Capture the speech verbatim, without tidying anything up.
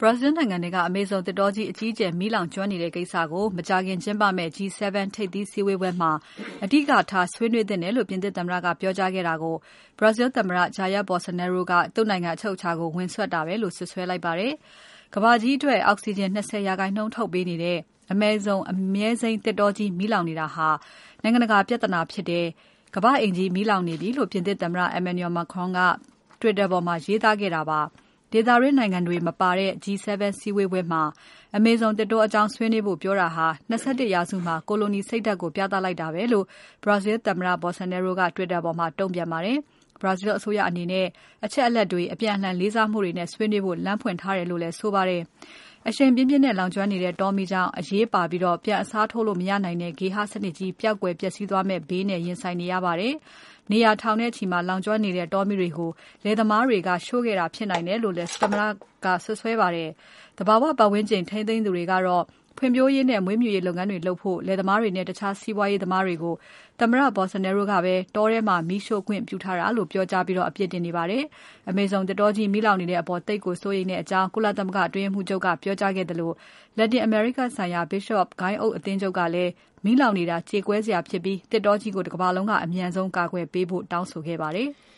Brazil နိုင်ငံထဲက Amazon သစ်တောကြီးအကြီးအကျယ်မီးလောင်ကျွမ်းနေတဲ့ကိစ္စကိုမကြာခင်ကျင်းပမယ့် G ဆဗန် ထိပ်သီးစည်းဝေးပွဲမှာအဓိကထားဆွေးနွေးသင့်တယ်လို့ ပြင်သစ်သမ္မတကပြောကြားခဲ့တာကို Brazil သမ္မတ Jair Bolsonaro ကသူ့နိုင်ငံအချုပ်အခြာကိုဝင်စွက်တာပဲလို့စွပ်စွဲလိုက်ပါတယ်။ ကမ္ဘာကြီးအတွက်အောက်ဆီဂျင် ၂၀ ရာခိုင်နှုန်းထုတ်ပေးနေတဲ့ Amazon အမြဲစိမ်းသစ်တောကြီးမီးလောင်နေတာဟာ နိုင်ငံတကာပြဿနာဖြစ်တယ်။ ကမ္ဘာ့အိမ်ကြီးမီးလောင်နေပြီလို့ ပြင်သစ်သမ္မတ Emmanuel Macron က Twitter ပေါ်မှာရေးသားခဲ့တာပါ။ ဒေသတွင်းနိုင်ငံတွေမပါတဲ့ G ဆဗန် စည်းဝေးပွဲမှာ Amazon သစ်တောအကြောင်းဆွေးနွေးဖို့ပြောတာဟာ ၂၁ ရာစုမှာ ကိုလိုနီစိတ်ဓါတ်ကိုပြသလိုက်တာပဲလို့ Brazil သမ္မတ Bolsonaro က Twitter ပေါ်မှာတုံ့ပြန်ပါတယ်။ Brazil အစိုးရအနေနဲ့အချက်အလက်တွေ အပြန်အလှန်လေးစားမှုတွေနဲ့ဆွေးနွေးဖို့လမ်းဖွင့်ထားတယ်လို့လည်းဆိုပါတယ်။ အရှိန်ပြင်းပြင်းနဲ့လောင်ကျွမ်းနေတဲ့တောမီးကြောင့်အရေးပါပြီးပြန်အစားထိုးလို့မရနိုင်တဲ့ဂေဟစနစ်ကြီးပျောက်ကွယ်ပျက်စီးသွားမယ့်ဘေးနဲ့ရင်ဆိုင်နေရပါတယ်။ နေရာထောင်နဲ့ချီမှာလောင်ကျွမ်းနေတဲ့တောမီးတွေကို လယ်သမားတွေကရှို့ခဲ့တာဖြစ်နိုင်တယ်လို့လည်း သမ္မတကစွပ်စွဲပါတယ်။ သဘာဝပတ်ဝန်းကျင်ထိန်းသိမ်းသူတွေကတော့ ဖွံ့ဖြိုးရေးနဲ့မွေးမြူရေးလုပ်ငန်းတွေလုပ်ဖို့ လယ်သမားတွေနဲ့တခြားစီးပွားရေးသမားတွေကို သမ္မတ Bolsonaro ကပဲတောထဲမှာမီးရှို့ခွင့်ပြုထားတာလို့ပြောကြားပြီးအပြစ်တင်နေပါတယ်။ Amazon သစ်တောကြီးမီးလောင်နေတဲ့အပေါ်သိပ်ကိုစိုးရိမ်တဲ့အကြောင်း ကုလသမဂ္ဂအတွင်းရေးမှူးချုပ်ကပြောကြားခဲ့သလို လက်တင်အမေရိကဆိုင်ရာ Bishop ဂိုဏ်းအုပ်အသင်းချုပ်ကလည်း မီးလောင်နေတာကြေကွဲစရာဖြစ်ပြီး သစ်တောကြီးကိုတကမ္ဘာလုံးကအမြန်ဆုံးကာကွယ်ပေးဖို့တောင်းဆိုခဲ့ပါတယ်။